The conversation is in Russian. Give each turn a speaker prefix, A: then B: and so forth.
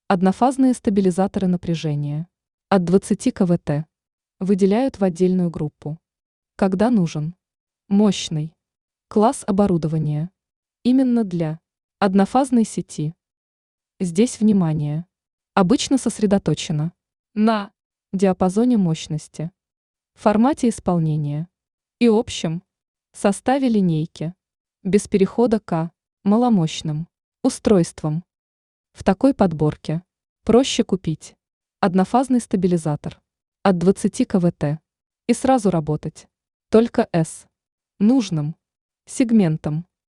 A: Однофазные стабилизаторы напряжения от 20 кВт выделяют в отдельную группу. Когда нужен мощный класс оборудования именно для однофазной сети. Здесь внимание обычно сосредоточено на диапазоне мощности, формате исполнения и общем составе линейки, без перехода к маломощным устройствам. В такой подборке проще купить однофазный стабилизатор от 20 кВт и сразу работать только с нужным сегментом.